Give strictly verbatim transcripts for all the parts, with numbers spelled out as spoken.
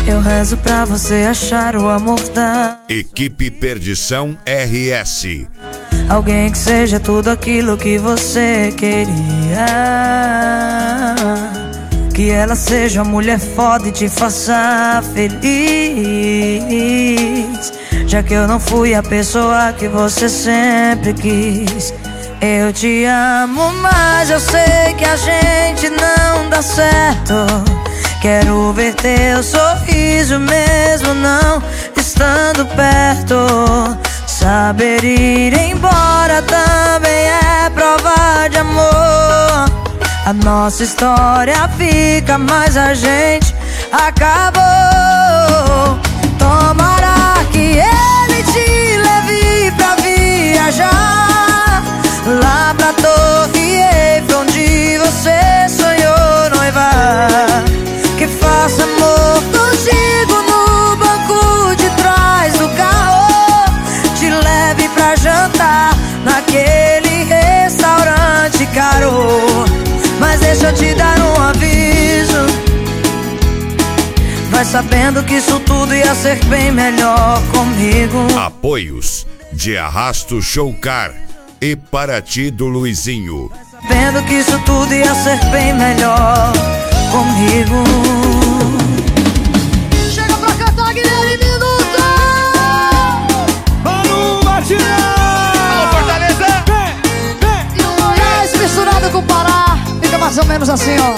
Eu rezo pra você achar o amor da Equipe Perdição R S. alguém que seja tudo aquilo que você queria. Que ela seja uma mulher foda e te faça feliz. Já que eu não fui a pessoa que você sempre quis. Eu te amo, mas eu sei que a gente não dá certo. Quero ver teu sorriso mesmo não estando perto. Saber ir embora também é prova de amor. A nossa história fica, mas a gente acabou. Tomara que ele te leve pra viajar lá pra Torre Eiffel, onde você sonhou noivar. Que faça amor contigo no banco de trás do carro. Te leve pra jantar naquele restaurante caro. Mas deixa eu te dar um aviso. Vai sabendo que isso tudo ia ser bem melhor comigo. Apoios de Arrasto Showcar e Paraty do Luizinho. Vai sabendo que isso tudo ia ser bem melhor comigo. Chega pra cantar, Guilherme Minuto! Vamos, Batidão! Alô, Fortaleza! Vem, vem! E o Goiás misturado com o Pará. Fica mais ou menos assim, ó.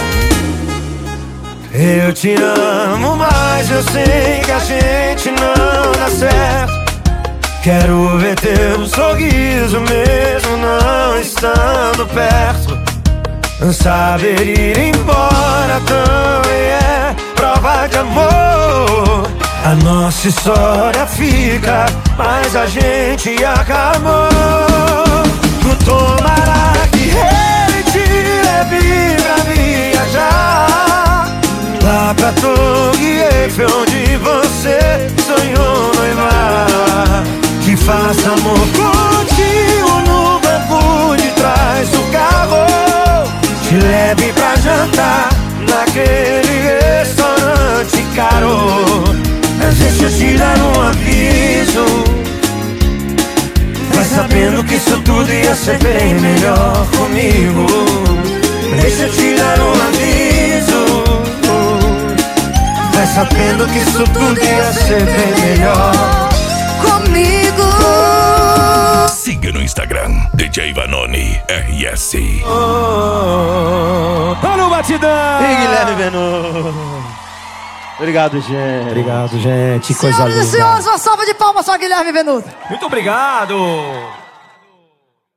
Eu te amo, mas eu sei que a gente não dá certo. Quero ver teu sorriso mesmo não estando perto. Saber ir embora também é prova de amor. A nossa história fica, mas a gente acabou. Tomara que ele te leve pra viajar lá pra Torre Eiffel, onde você sonhou noivar. Que faça amor contigo no banco de trás do carro. Te leve pra jantar naquele restaurante caro. Mas deixa eu te dar um aviso. Vai sabendo que isso tudo ia ser bem melhor comigo. Deixa eu te dar um aviso. Vai sabendo que isso tudo ia ser bem melhor comigo. Siga no Instagram, D J Vanoni R S. oh, Tá no batidão! E Guilherme Venom. Obrigado, gente. Obrigado, gente. Que coisa Senhoras e linda. senhores, uma salva de palmas só, Guilherme Venuto. Muito obrigado!